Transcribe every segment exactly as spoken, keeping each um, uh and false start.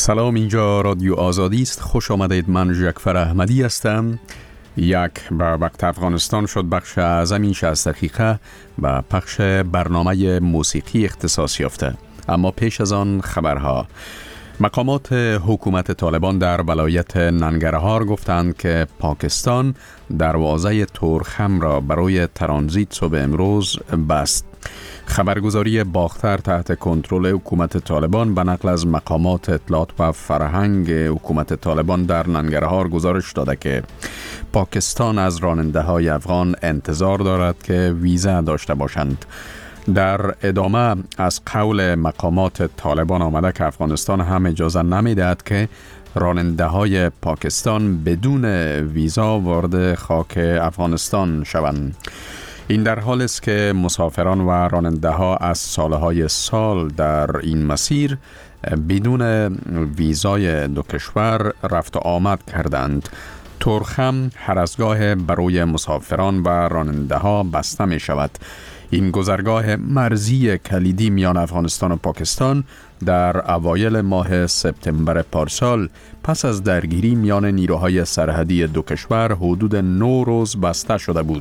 سلام، اینجا رادیو آزادی است. خوش آمدید. من جعفر احمدی هستم. یک به وقت افغانستان شد بخش اعظمی شصت دقیقه و پخش برنامه موسیقی اختصاص یافته. اما پیش از آن خبرها. مقامات حکومت طالبان در ولایت ننگرهار گفتند که پاکستان دروازه تورخم را برای ترانزیت صبح امروز بست. خبرگزاری باختر تحت کنترل حکومت طالبان به نقل از مقامات اطلاعات و فرهنگ حکومت طالبان در ننگرهار گزارش داده که پاکستان از راننده های افغان انتظار دارد که ویزا داشته باشند. در ادامه از قول مقامات طالبان آمده که افغانستان هم اجازه نمی‌دهد که راننده های پاکستان بدون ویزا وارد خاک افغانستان شوند. این در حال است که مسافران و راننده ها از سالهای سال در این مسیر بدون ویزای دو کشور رفت و آمد کردند. تورخم هر از گاه برای مسافران و راننده ها بسته می شود. این گذرگاه مرزی کلیدی میان افغانستان و پاکستان در اوایل ماه سپتامبر پارسال پس از درگیری میان نیروهای سرحدی دو کشور حدود نه روز بسته شده بود.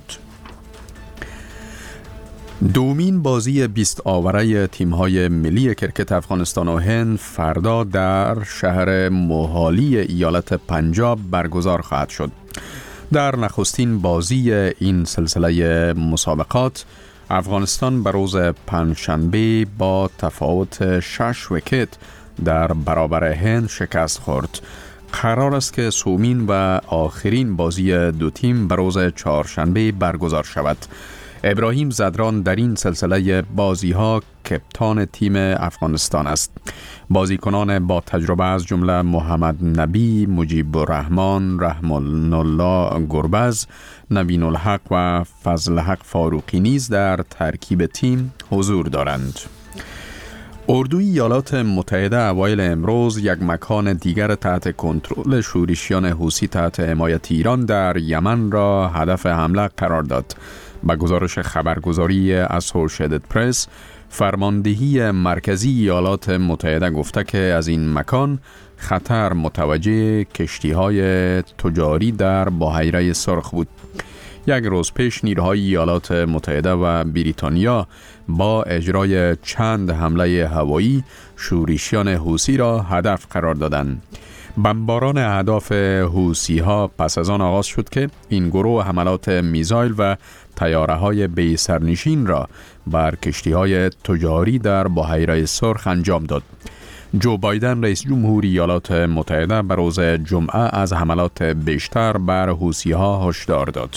دومین بازی بیست آوره تیم‌های ملی کرکت افغانستان و هند فردا در شهر موهالی ایالت پنجاب برگزار خواهد شد. در نخستین بازی این سلسله مسابقات افغانستان به روز پنجشنبه با تفاوت شش ویکت در برابر هند شکست خورد. قرار است که سومین و آخرین بازی دو تیم به روز چهارشنبه برگزار شود. ابراهیم زدران در این سلسله بازی ها کپتان تیم افغانستان است. بازیکنان با تجربه از جمله محمد نبی، مجیب الرحمن، رحمان الله گربز، نوین الحق و فضل حق فاروقی نیز در ترکیب تیم حضور دارند. اردوی ایالات متحده اوایل امروز یک مکان دیگر تحت کنترل شورشیان حوثی تحت حمایت ایران در یمن را هدف حمله قرار داد. با گزارش خبرگزاری اسوشییتد پرس، فرماندهی مرکزی ایالات متحده گفته که از این مکان خطر متوجه کشتی‌های تجاری در بحیره سرخ بود. یک روز پیش نیروهای ایالات متحده و بریتانیا با اجرای چند حمله هوایی شورشیان حوثی را هدف قرار دادند. بمباران اهداف حوثی ها پس از آن آغاز شد که این گروه حملات میزایل و طیاره های بی سرنشین را بر کشتی های تجاری در بحیره سرخ انجام داد. جو بایدن رئیس جمهور ایالات متحده به روز جمعه از حملات بیشتر بر حوثی ها هشدار داد.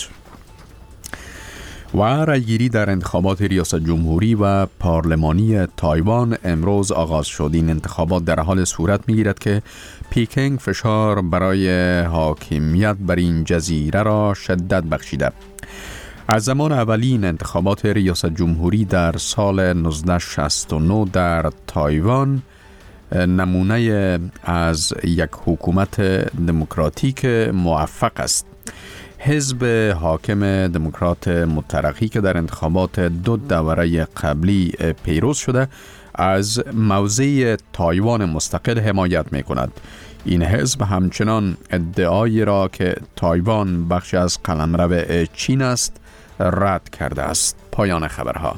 و رأیگیری در انتخابات ریاست جمهوری و پارلمانی تایوان امروز آغاز شد. این انتخابات در حال صورت می‌گیرد که پیکنگ فشار برای حاکمیت بر این جزیره را شدت بخشیده. از زمان اولین انتخابات ریاست جمهوری در سال نوزده شصت و نه در تایوان نمونه از یک حکومت دموکراتیک موفق است. حزب حاکم دموکرات مترقی که در انتخابات دو دوره قبلی پیروز شده از موضع تایوان مستقل حمایت می کند. این حزب همچنان ادعایی را که تایوان بخشی از قلمرو چین است رد کرده است. پایان خبرها.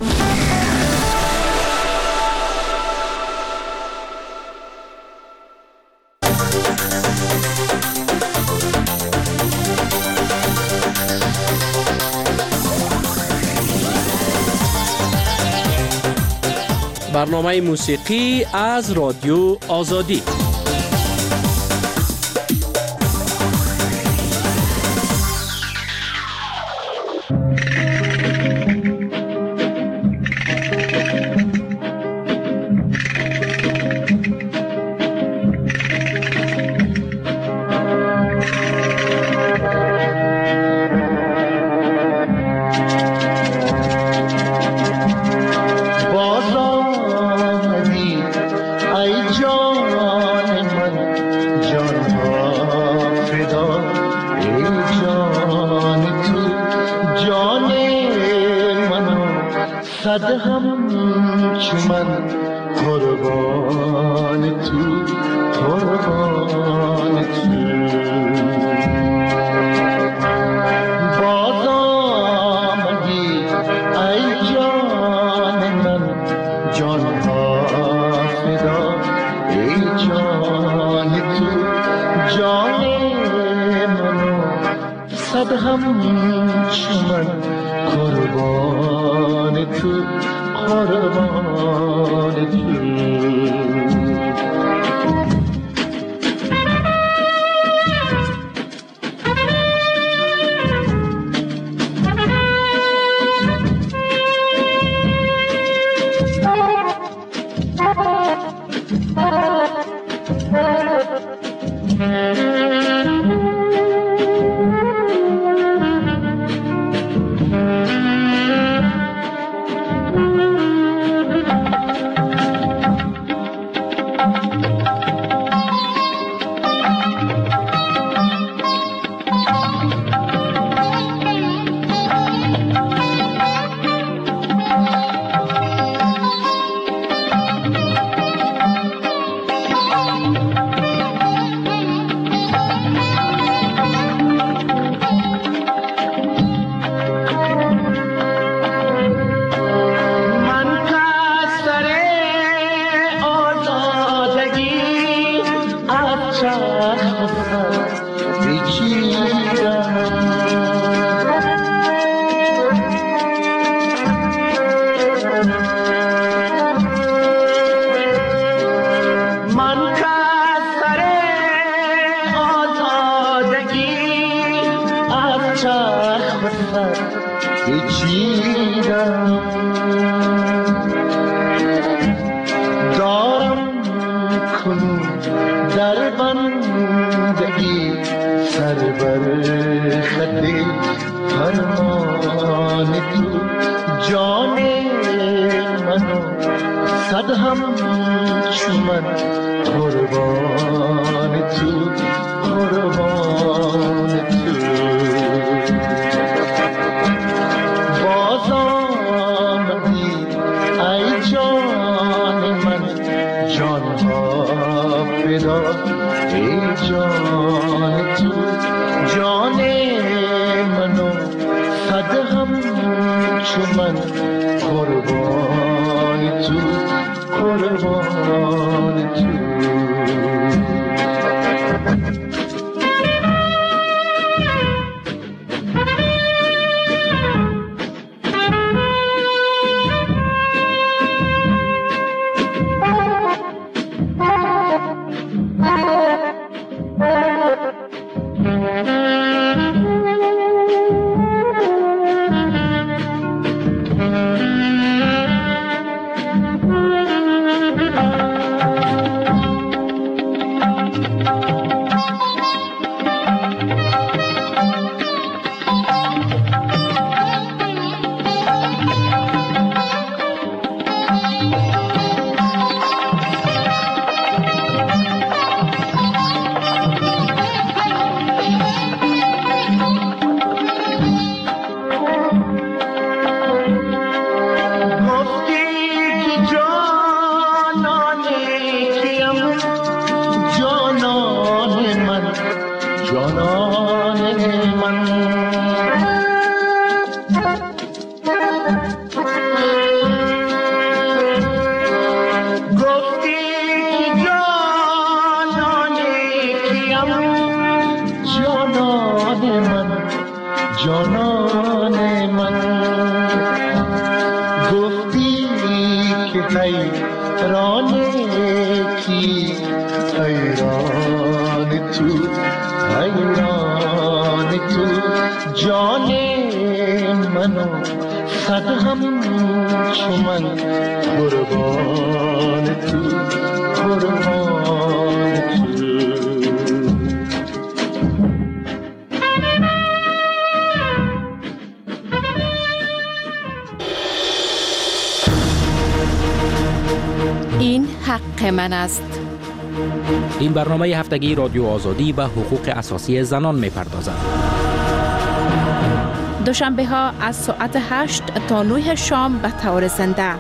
برنامه موسیقی از رادیو آزادی. صد هم چون من قربان تو قربان تو. باز آمدی ای جان من، جان ها فدا ای جان تو. جان منو صد همچو من قربان تو، قربان تو. این حق من است. این برنامه هفتگی رادیو آزادی و حقوق اساسی زنان می‌پردازد. دوشنبه ها از ساعت هشت تا نه شام به طور زنده.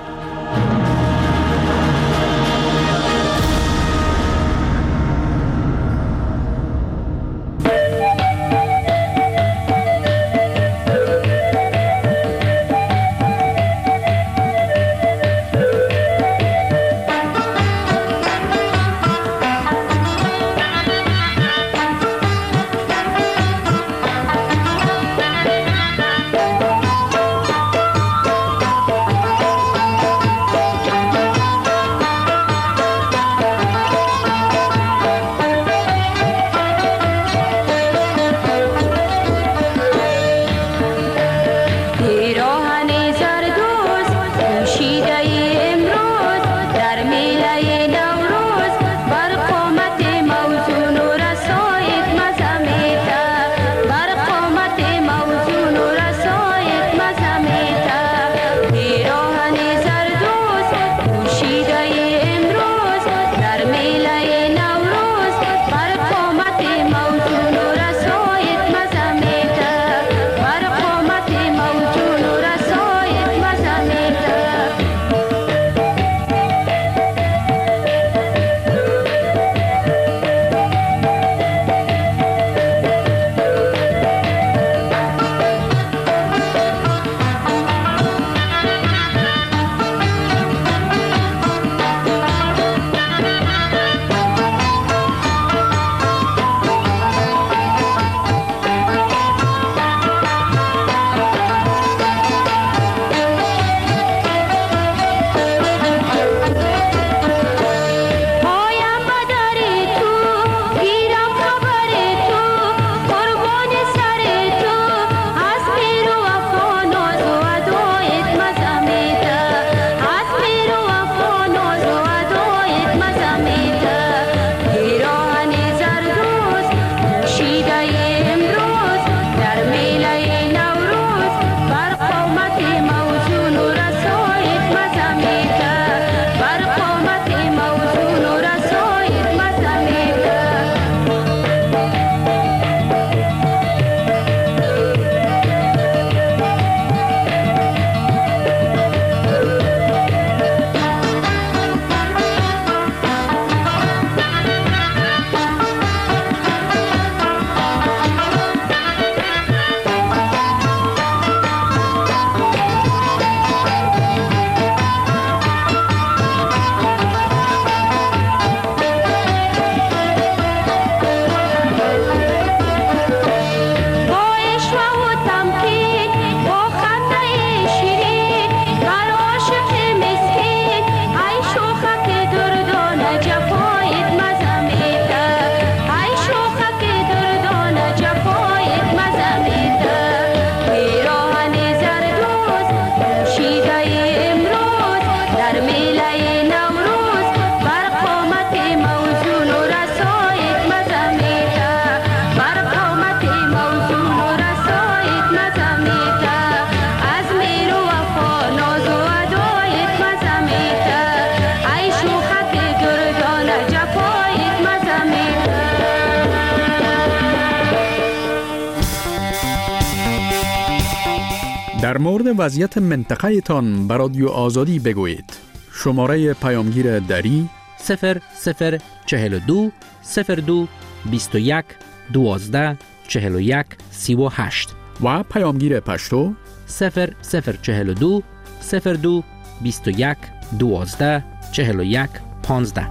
در مورد وضعیت منطقه تان بر رادیو آزادی بگویید. شماره پیامگیر دری صفر صفر چهل و دو صفر دو بیست و یک دوازده چهل و یک سی و هشت و پیامگیر پشتو صفر صفر چهل و دو صفر دو بیست و یک دوازده چهل و یک پانزده.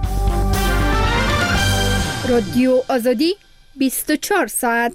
رادیو آزادی بیست و چهار ساعت.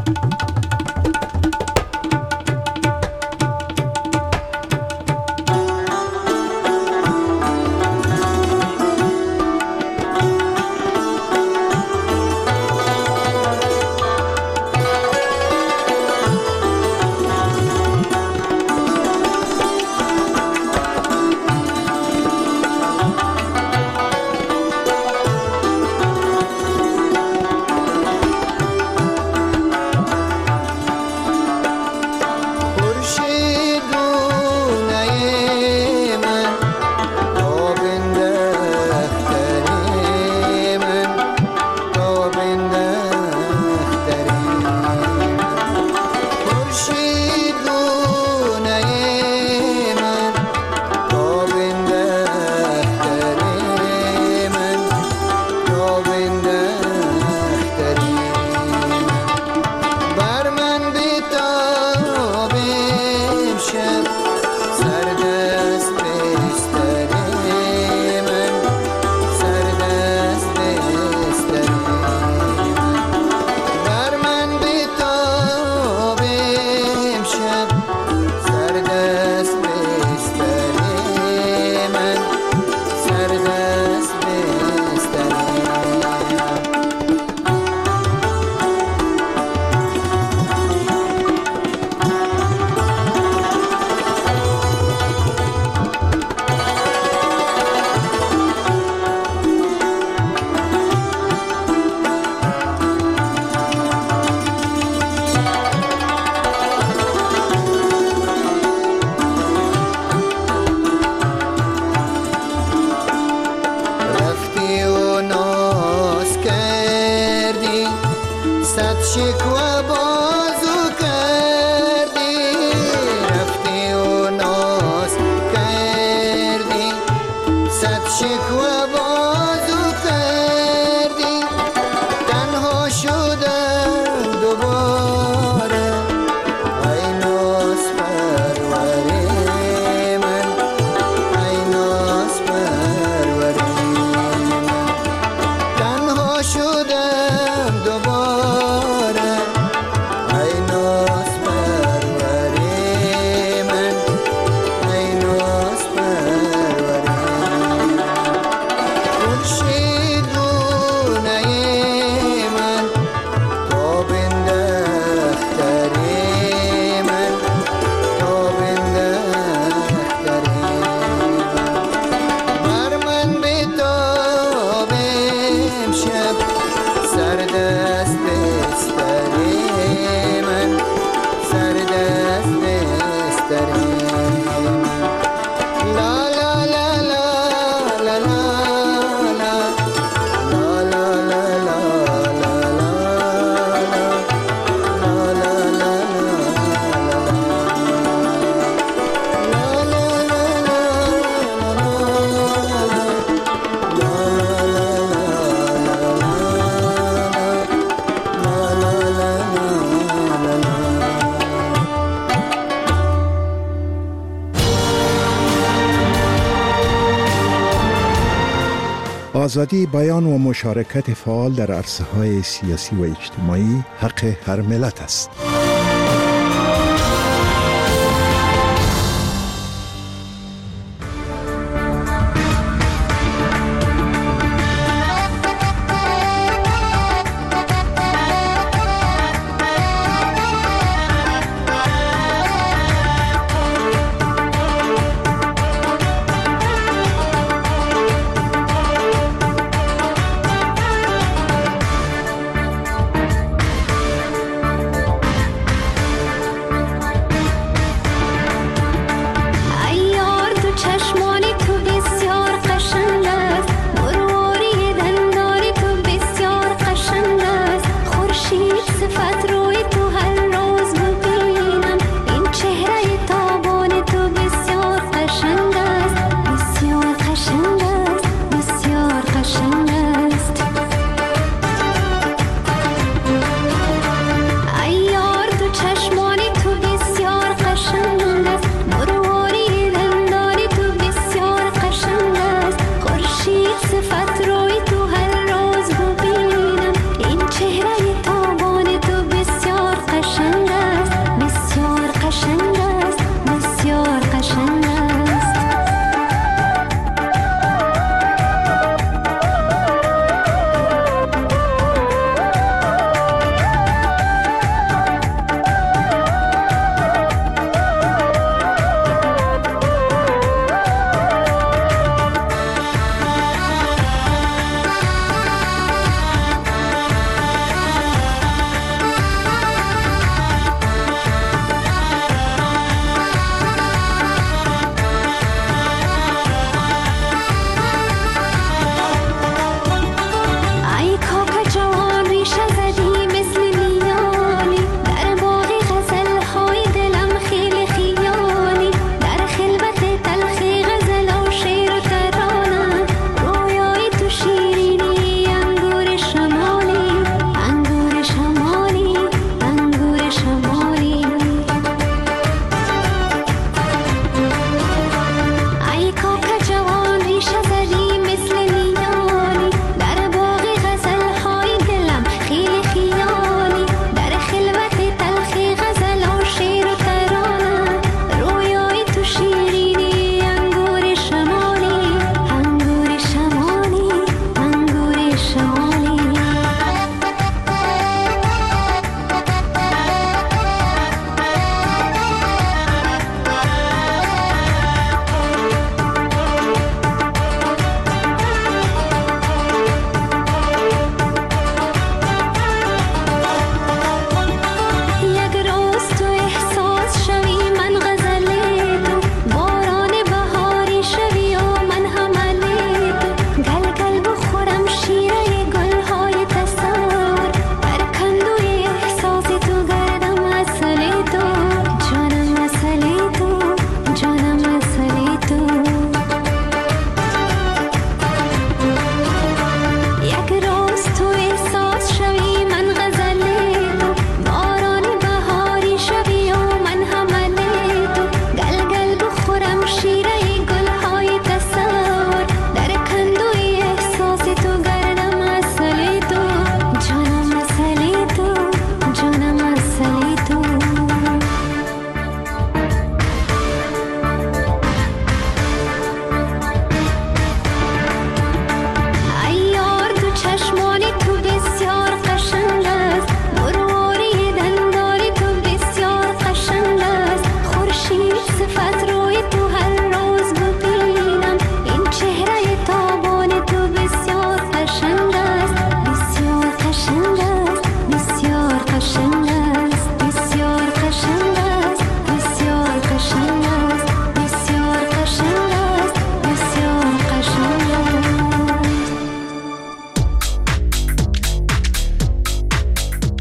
آزادی بیان و مشارکت فعال در عرصه‌های سیاسی و اجتماعی حق هر ملت است.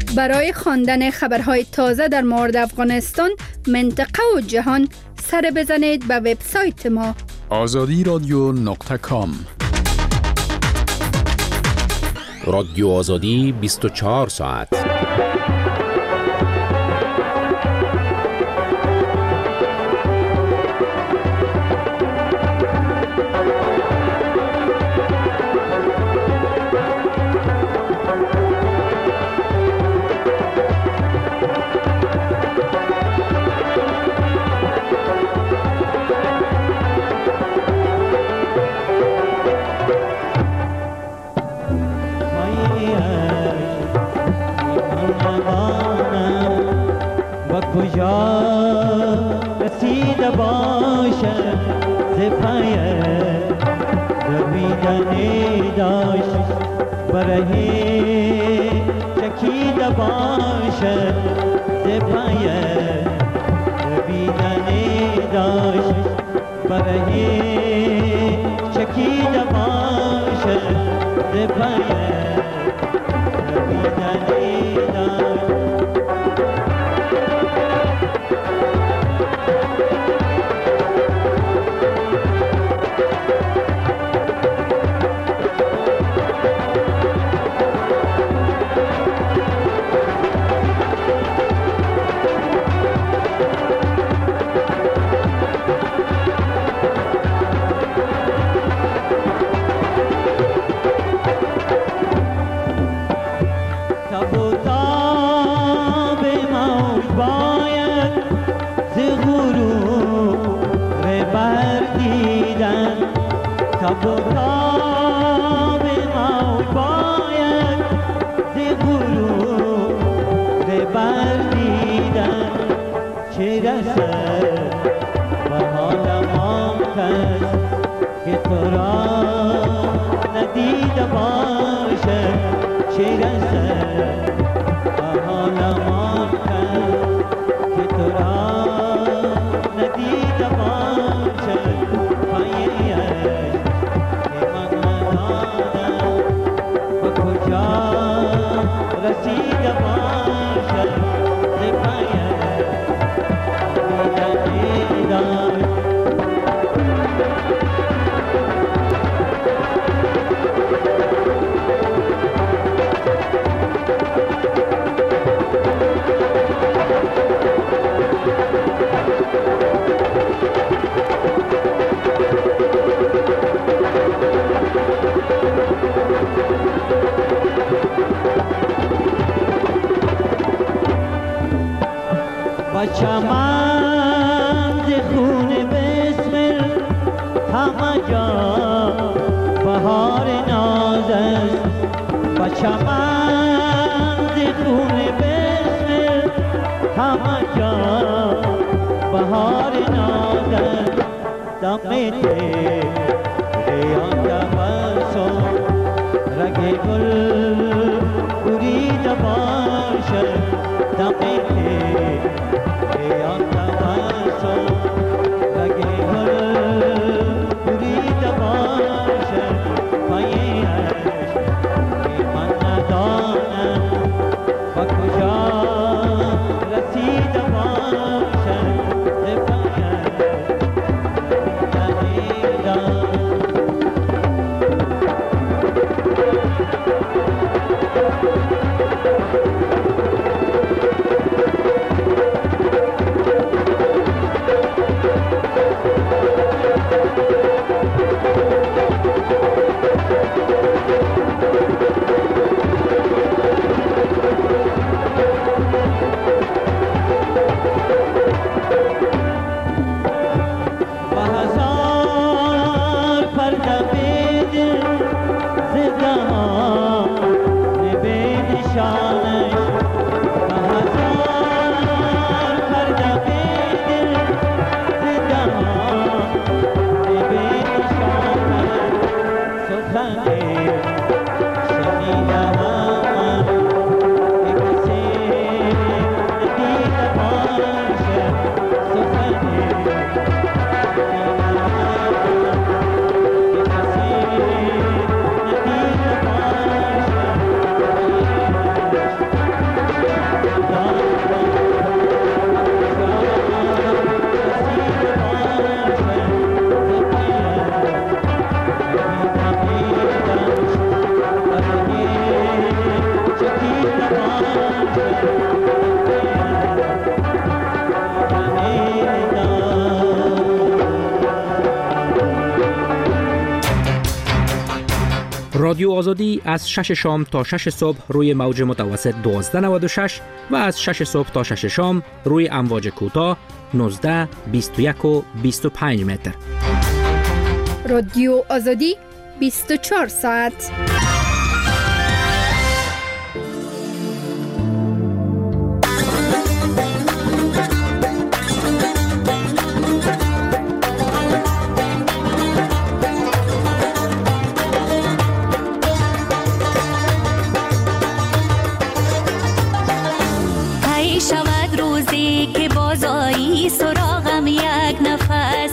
برای خواندن خبرهای تازه در مورد افغانستان، منطقه و جهان سر بزنید به وبسایت ما آزادی رادیو نقطه کام. رادیو آزادی بیست و چهار ساعت. کجا رسیده باشد ز پای دویدنی داشت برهی چکیده باشد ز پای دویدنی داشت برهی چکیده باشد ز پای دویدنی داشت. چمن ز خون بسمل همه جا بهار ناز است. با چمن ز خون بسمل همه جا بهار ناز است. دم ریان تبسم رگ گل بریده باشد. دم رادیو آزادی از شش شام تا شش صبح روی موج متوسط دوازده نود و شش و از شش صبح تا شش شام روی امواج کوتاه نوزده، بیست و یک و بیست و پنج متر. رادیو آزادی بیست و چهار ساعت. سراغم یک نفس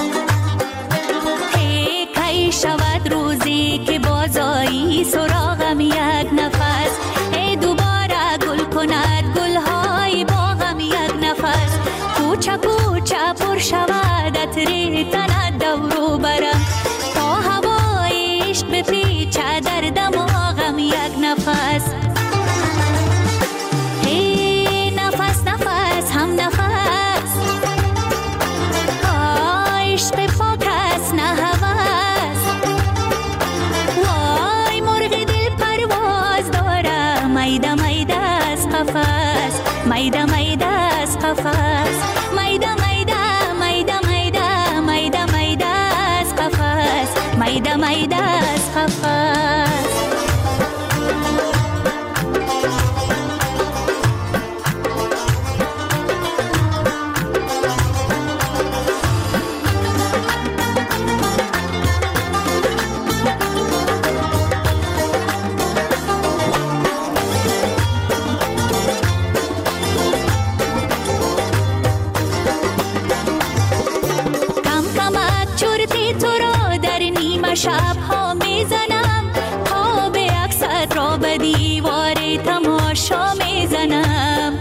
هی کی شود روزی که بازایی سراغم یک نفس ای دوباره گل کند گلهای باغم یک نفس کوچه کوچه پر شود عطر تنت دورو برم تا هوای عشق بپیچه در دماغم یک نفس هی نفس نفس هم نفس عشق پاک است نه هوس وای مرغ دل پرواز داره میده میده از قفس میده میده از قفس میده میده میده میده میده میده از قفس میده میده از قفس شب ها میزنم خواب اکثر را به دیوار تماشا میزنم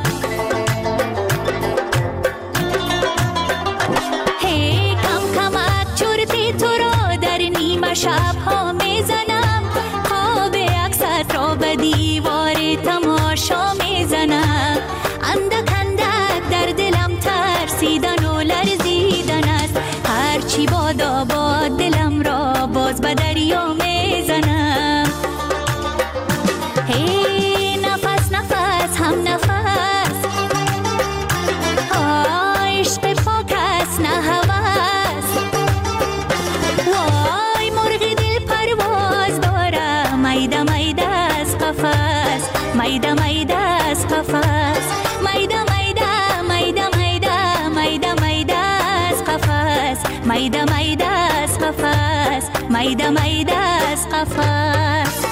هی کم کمک چرتی تو را در نیمه شب ها میزنم خواب اکثر را به دیوار تماشا میزنم اندک اندک در دلم ترسیدن و لرزیدن است هرچی بادا باد دلم را باز به دریا میزنم هی نفس نفس هم نفس عشق پاک است نه هوس وای مرغ دل پرواز داره میده میده از قفس میده میده از قفس میده میده میده میده میده میده از قفس میده میده از قفس میده میده از قفس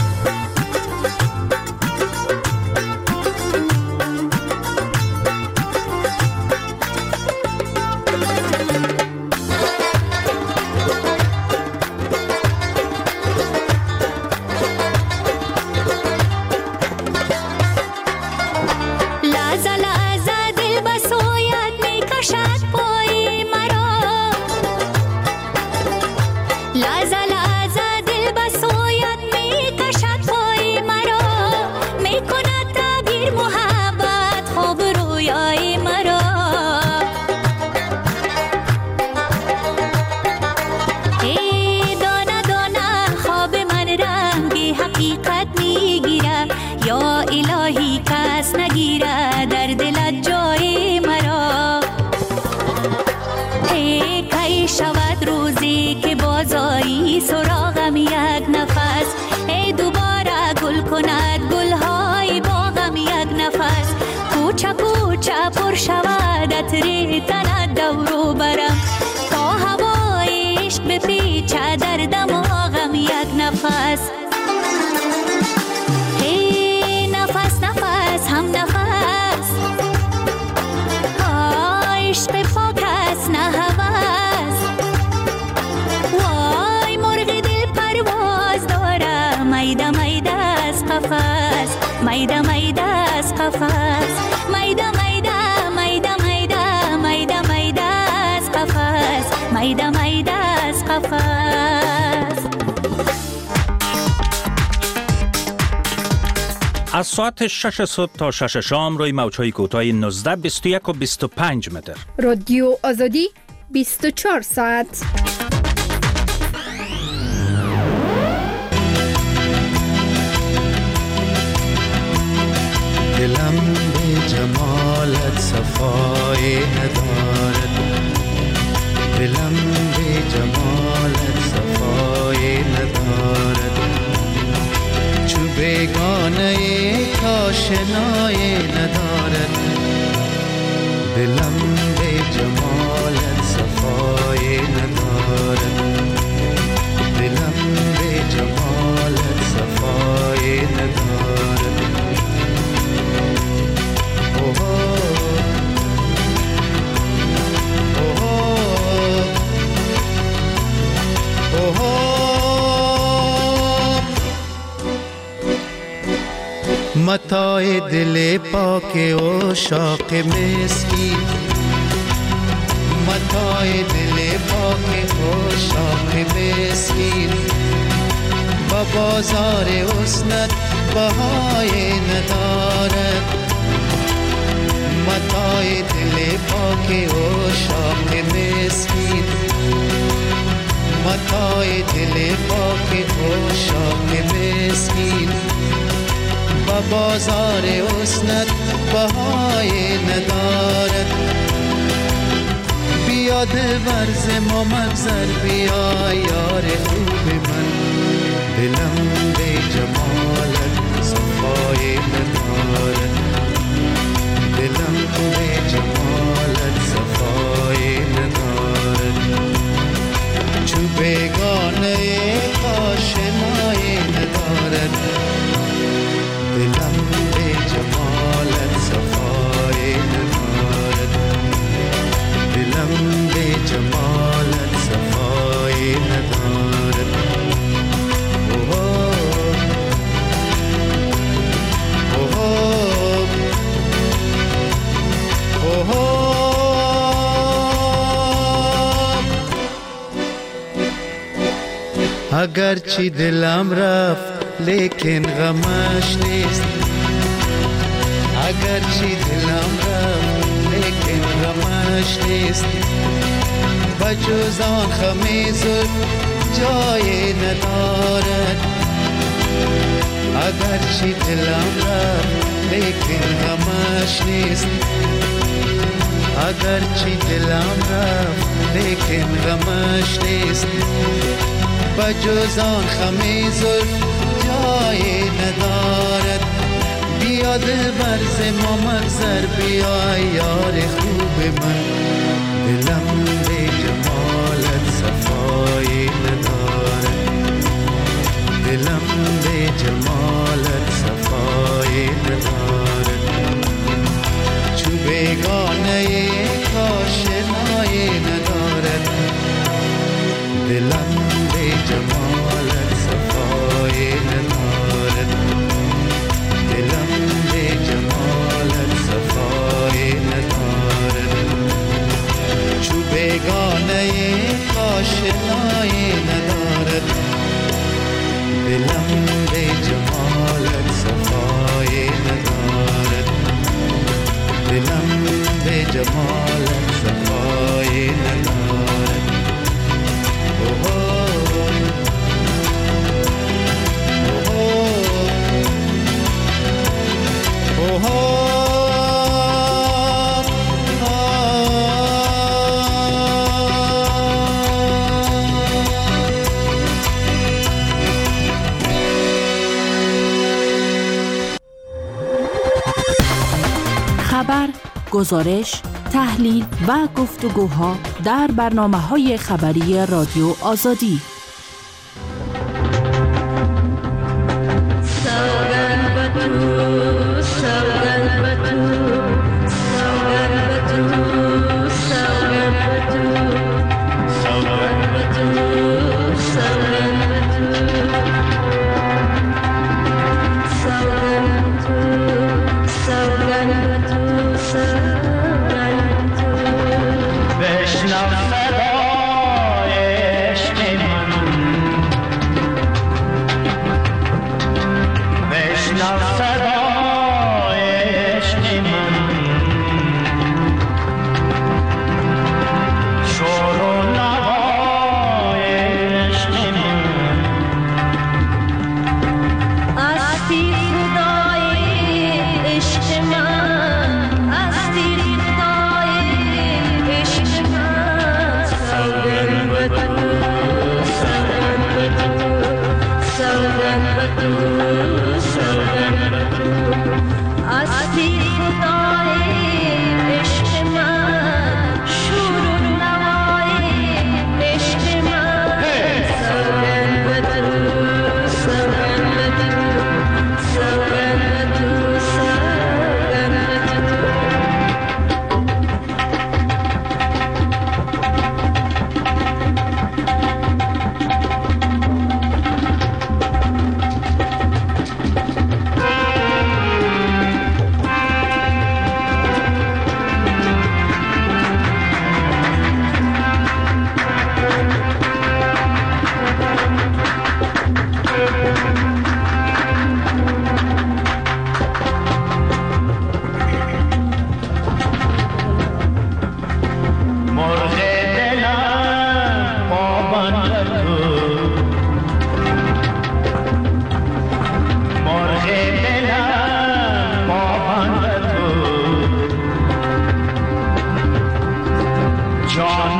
یا الهی کس نگیره در دلت جای مرا ای کی شود روزی که بازایی سراغم یک نفس ای دوباره گل کند گلهای باغم یک نفس کوچه کوچه پر شود عطر تنت دورو برم تا هوای عشق بپیچه در دماغم یک نفس هم نفس عشق پاک است نه هوس وای مرغ دل پرواز داره میده میده از قفس میده میده از قفس میده میده میده میده میده میده از قفس میده میده از قفس از ساعت شش صبح تا شش شام روی موج‌های کوتاه نوزده بیست و یک و بیست و پنج متر. رادیو آزادی بیست و چهار ساعت. دلم به جمالت صفای ندارد، دلم به جمالت صفای ندارد، چو بیگانه کاشنای ندارد، دلم به جمالت صفای ندارد، دلم به جمالت صفای ندارد. متاع دل پاک و شاق مسکین، متاع دل پاک و شاق مسکین، با بازار حسنت بهای ندارد، متاع دل پاک و شاق مسکین، متاع دل پاک و شاق مسکین، با بازار حسنت بهای ندارد. بیا دلبر ز ما مگذر، بیا یار خوب من، دلم به جمالت صفای ندارد، دلم به جمالت صفای ندارد، چو بیگانه آشنای ندارد، دلم به جمالت صفای ندارد، دلم به جمالت صفای ندارد. اوه اوه اوه اگرچه دلم رفت لیکن غمش نیست، اگرچه دلم رفت لیکن غمش نیست، بجز آن خم زلف جای ندارد، اگرچه دلم رفت لیکن غمش نیست، اگرچه دلم رفت لیکن غمش نیست، بجز آن خم زلف جای ندارد. بیا دلبر ز ما مگذر، بیا یار خوب من، دلم به جمالت صفای ندارد، دلم به جمالت صفای ندارد، چو بیگانه کاشنای ندارد، دلم به جمالت صفای ندارد، دلم به جمالت صفای ندارد، چو بیگانه آشنای ندارد، دلم به جمالت صفای ندارد، دلم به جمالت صفای ندارد. خبر، گزارش، تحلیل و گفتگوها در برنامه‌های خبری رادیو آزادی. بشنو صدای عشق من،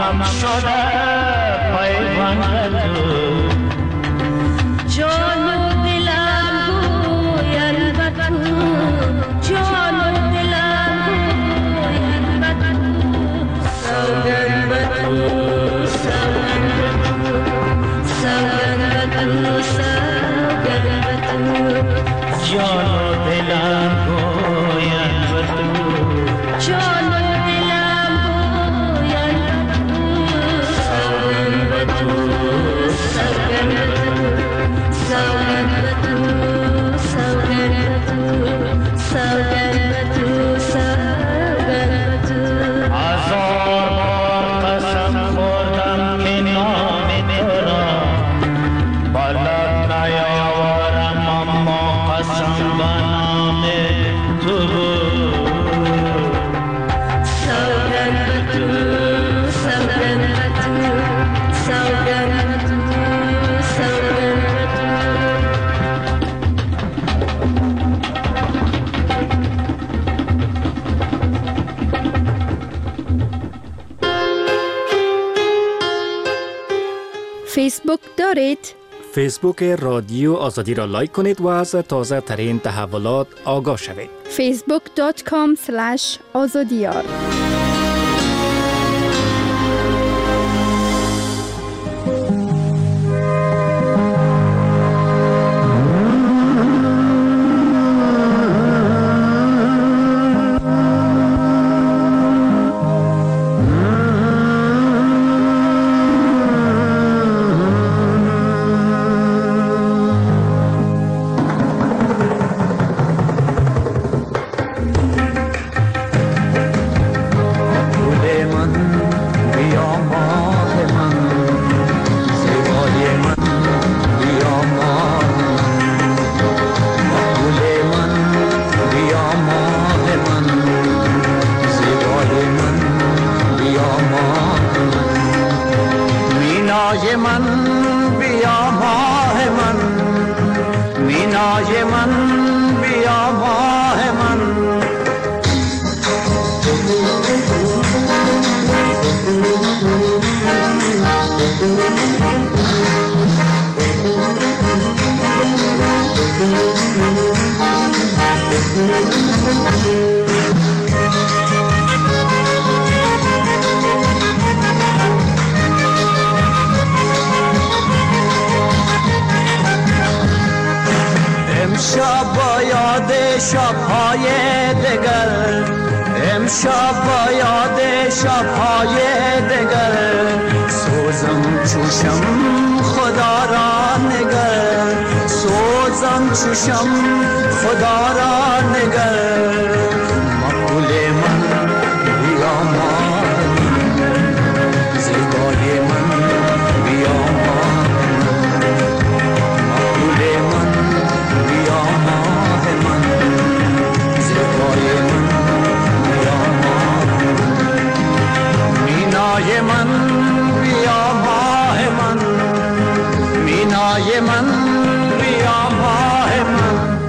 غمم شده پیوند تو جان و دلم گویند به تو جان و دلم گویند به تو سوگند به تو سوگند به تو سوگند به تو سوگند به تو جان و دلم گویند به تو جان و دلم گویند به تو سوگند به تو سوگند به تو سوگند به تو سوگند به تو سوگند به تو سوگند به تو هزار بار قسم خوردم که نام تو را بلد نیاورم اما قسم به نام تو بود سوگند به تو سوگند به تو سوگند به تو سوگند به تو فیسبوک دارید؟ فیسبوک رادیو آزادی را لایک کنید و از تازه ترین تحولات آگاه شوید. فیسبوک دات کام سلش آزادیار. امشب با یاد شب‌های دگر امشب با یاد شب‌های دگر سوزم چوشم خدا را نگر سوزم چوشم خدا را نگر مقبول من بیا ماه من زیبای من بیا ماه مقبول من بیا ماه من زیبای من بیا ماه مینای من بیا ماه من مینای من بیا ماه من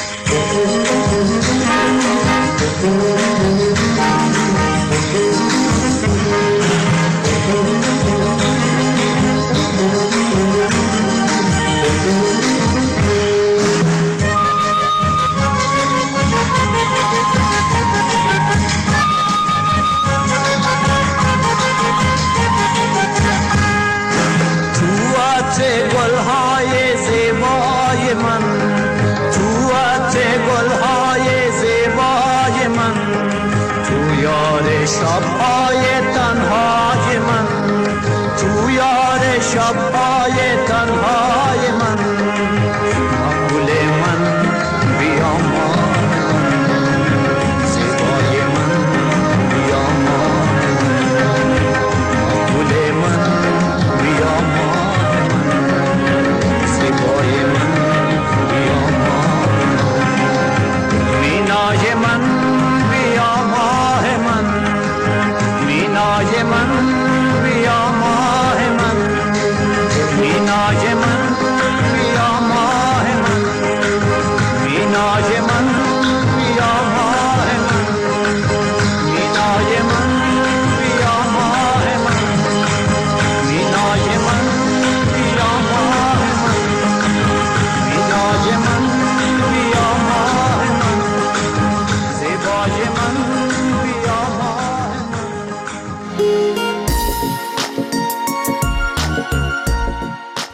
شب‌های تنهای من تو یار شب‌های تنهای من مقبول من بیا ماه من زیبای من بیا ماه من مقبول من بیا ماه من زیبای من بیا ماه من مینای من بیا ماه من مینای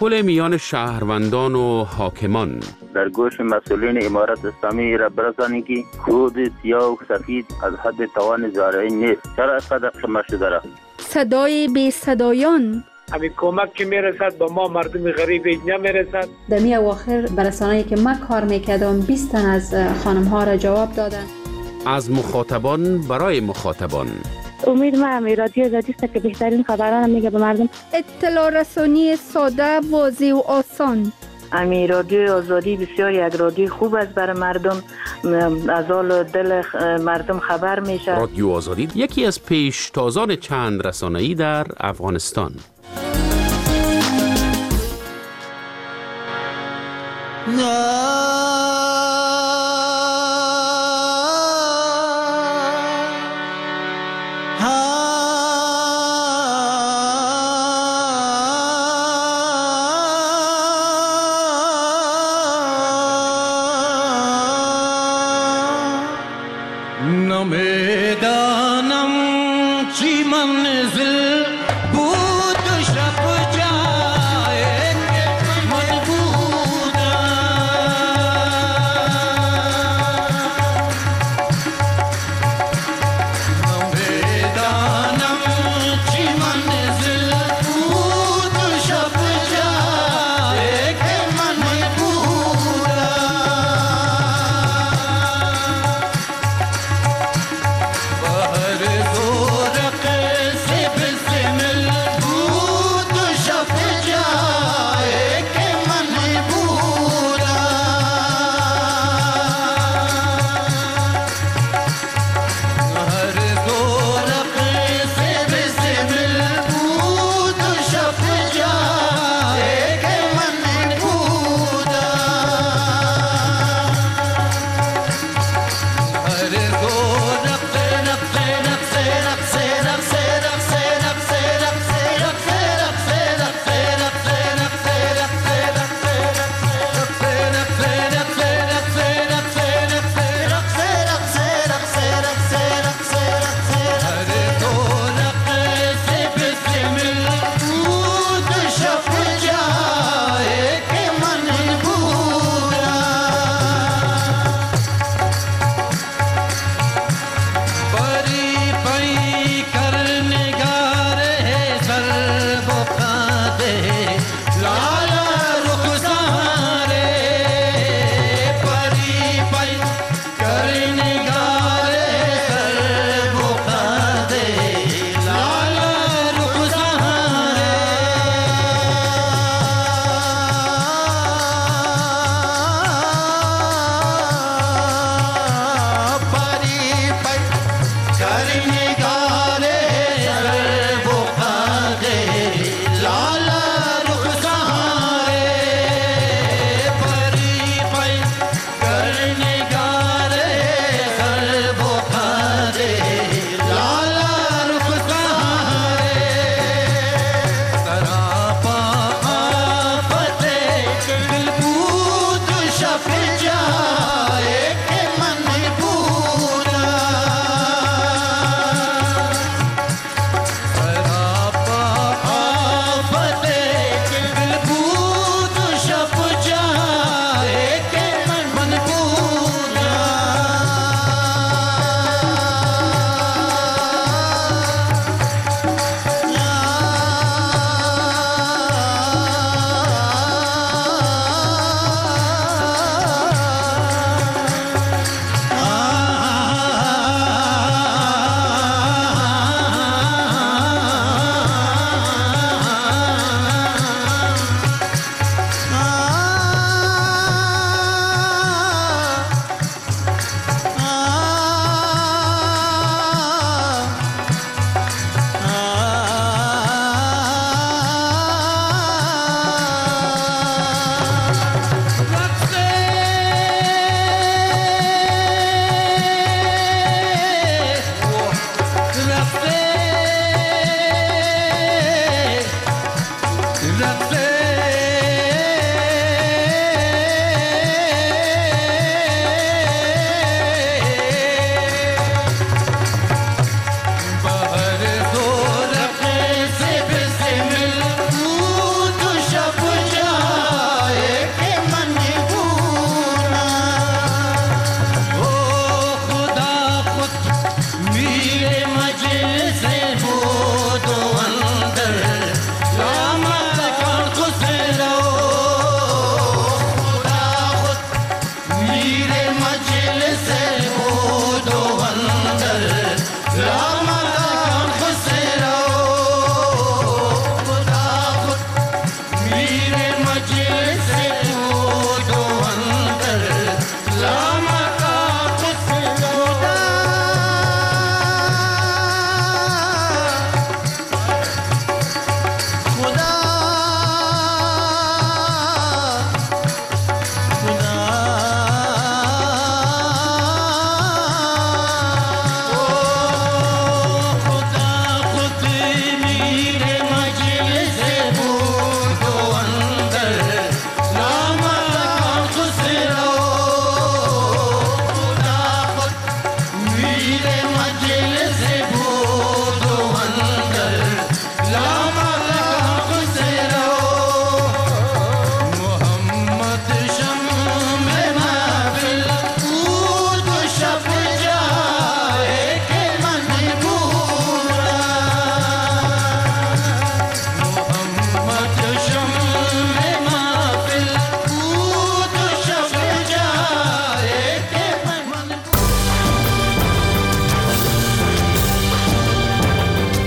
تداخل میان شهروندان و حاکمان. در گوش مسئولین امارت اسلامی را برسانید که خود سیاه و سفید از حد توان زارعی نیست. چرا اینقدر شما شده؟ صدای بی صدایان. همین کمک که میرسد با ما مردم غریب اینجا میرسد. در می اواخر برسانه‌ای که من کار میکردم بیست تن از خانم ها را جواب دادن. از مخاطبان برای مخاطبان. امید ما هم رادیو آزادی است که بهترین خبران میگه به مردم. اطلاع رسانی ساده، واضح و آسان. امی رادیو آزادی بسیار یک رادیو خوب است برای مردم، از حال دل مردم خبر میشه. رادیو آزادی یکی از پیشتازان چند رسانه‌ای در افغانستان.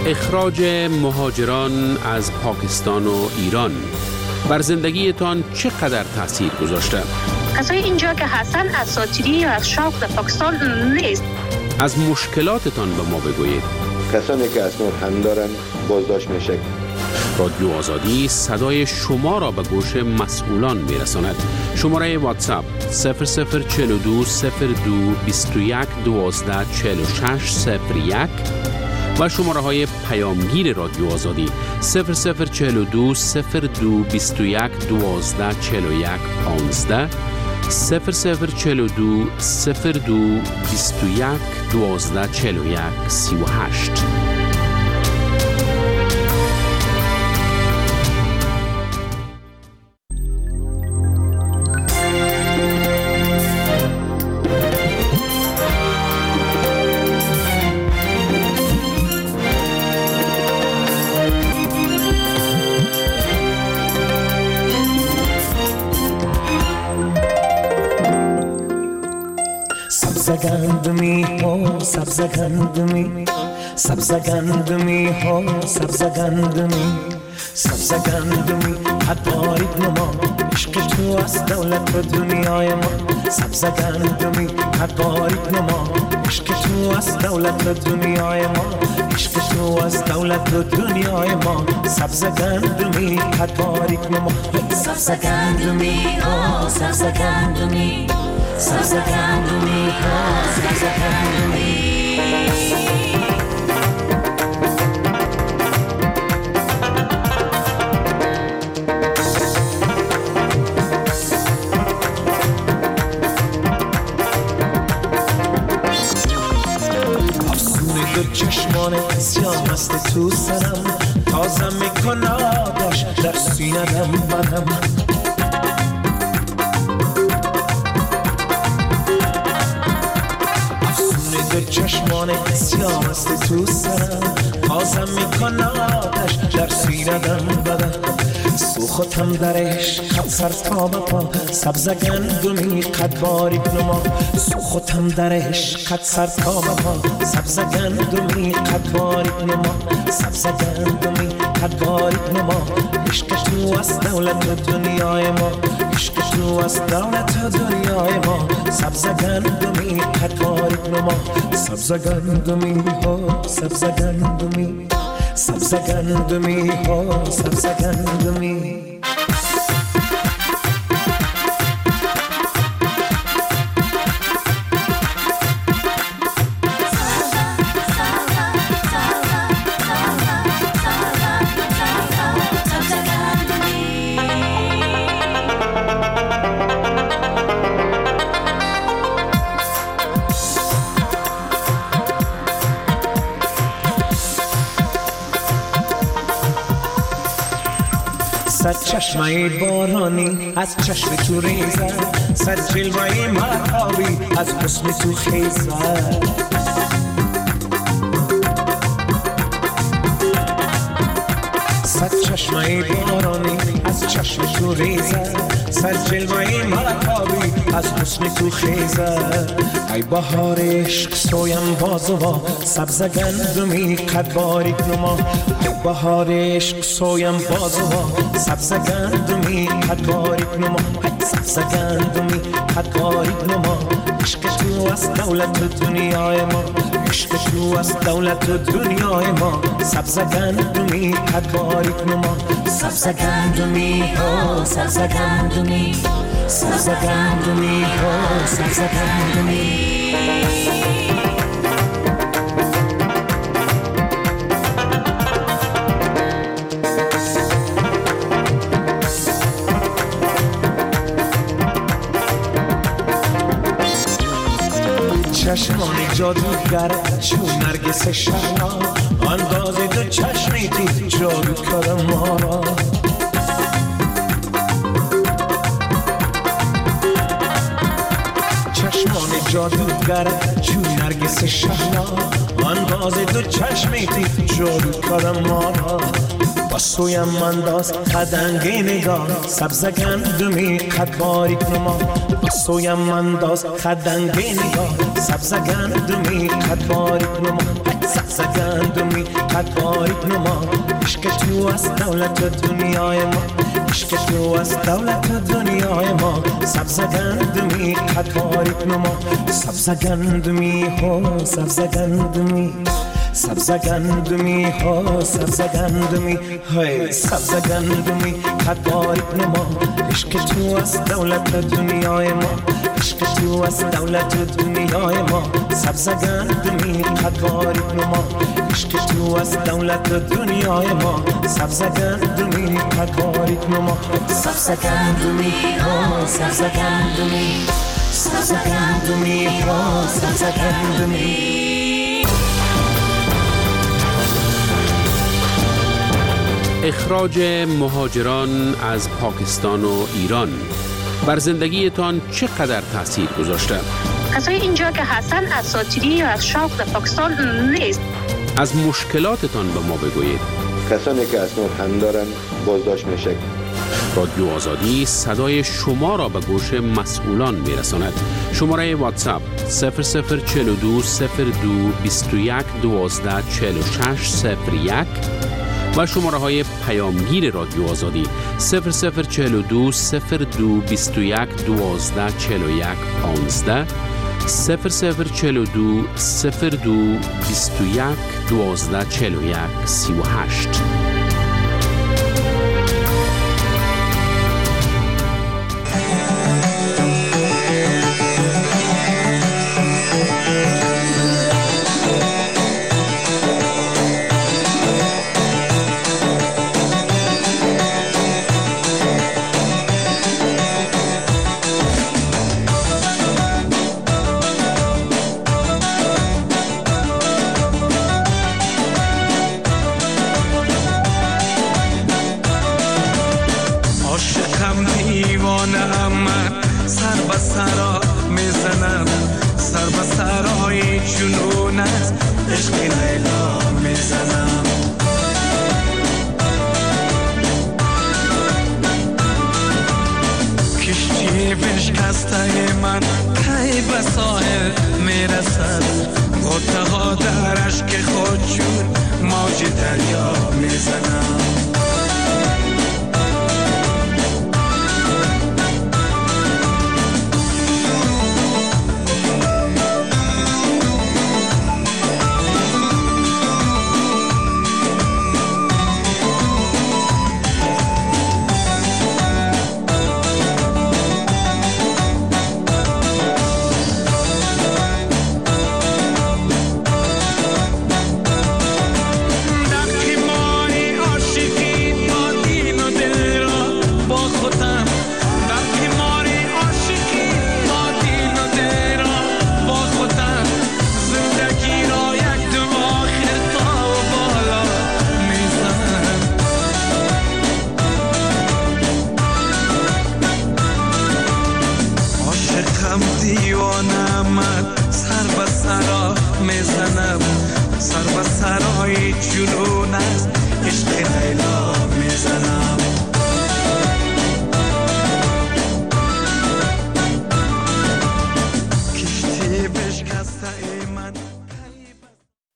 اخراج مهاجران از پاکستان و ایران بر زندگیتان چقدر تأثیر گذاشته؟ کسای اینجا که هستن اساطیری یا از شوق در پاکستان نیست. از مشکلاتتان به ما بگویید. کسانی که اسناد هم دارن بازداشت میشه. رادیو آزادی صدای شما را به گوش مسئولان میرساند. شماره واتساپ صفر صفر چهل و دو صفر دو بیست و یک دوازده چهل و شش صفر یک و شماره های پیامگیر رادیو آزادی صفر صفر چهل و دو صفر دو بیست و یک دوازده چهل و یک پانزده صفر صفر چهل و دو صفر دو بیست و یک دوازده چهل و یک سی و هشت. Sabzagandmi ho, sabzagandmi, sabzagandmi ho, sabzagandmi, sabzagandmi adarik namo, ishq tu as dawlat va duniyay ma. Sabzagandmi adarik namo, ishq tu as dawlat va duniyay ma, ishq tu as dawlat va duniyay ma. Sabzagandmi adarik namo, sabzagandmi ho, sabzagandmi. Sabzagandmi ho, sabzagandmi. افسونه در چشمان سیاه است تو سرم، تازم میکنه آتش در سینه‌ام بدم. چشمان سیاه است تو سرم، تازم میکنه آتش در سینه‌ام بدم. سوختم در عشق سر تا به پا، سبزگندمی قد باریک نما. سوختم در عشق سر تا به پا، سبزگندمی قد باریک نما. سبزگندمی قد باریک نما. عشق تو از دولت دنیای ما، عشق تو از دولت دنیای ما. سبزگندمی قد باریک نما. سبزگندمی ها، سبزگندمی، سبزگندمی ها، سبزگندمی. صد چشمه بارانی از چشم تو ریزد، صد جلوه مهتابی از حسن تو خیزد. صد چشمه بارانی از چشم تو ریزد، صد جلوه مهتابی از حسن تو خیزد. ای بهار عشق سویم بازوا، سبزگندمی قد باریک نما. ای بهار عشق سویم بازوا، سبزگندمی قد باریک نما. سبزگندمی قد باریک نما. عشق تو از دولت دنیای ما، عشق تو از دولت دنیای ما. سبزگندمی قد باریک نما. سبزگندمی ها، سبزگندمی، سبزگندمی ها، سبزگندمی. چشمان جادوگر چون نرگس شهلا، انداز دو چشمی دید جادو کرم ما را. چشمان جادوگر چون نرگس شهلا، انداز دو چشمی دید جادو کرم ما را. با سویم انداز قدنگی نگاه، سبزگندمی قد باریک نما. با سویم انداز قدنگی نگاه، سبز گندمی قد باریک نما سبز گندمی قد باریک نما عشق تو از دولت دنیای ما عشق تو از دولت دنیای ما سبز گندمی قد باریک نما سبز گندمی ها سبز گندمی سبز گندمی ها سبز گندمی های سبز گندمی قد باریک نما عشق تو از دولت دنیای ما عشق تو از دولت دنیای ما سبز گندمی قد باریک نما عشق تو از دولت دنیای ما سبز گندمی قد باریک نما سبز گندمی ها سبز گندمی سبز گندمی ها سبز گندمی. اخراج مهاجران از پاکستان و ایران بر زندگیتان چقدر تاثیر گذاشته؟ کسای اینجا که هستن اساطیری یا از شوق در پاکستان نیست. از مشکلاتتان به ما بگویید. کسانی که اسناد هم دارن بازداشت میشه. رادیو آزادی صدای شما را به گوش مسئولان میرساند. شماره واتساپ صفر صفر چهل و دو صفر دو بیست و یک دوازده چهل و شش صفر یک و شماره های پیامگیر رادیو آزادی صفر صفر چهل و دو صفر دو بیست و یک دوازده چهل و یک پانزده صفر صفر چهل و دو صفر دو بیست و یک دوازده چهل و یک سی و هشت. سر و سرای جنون است عشق لیلا میزنم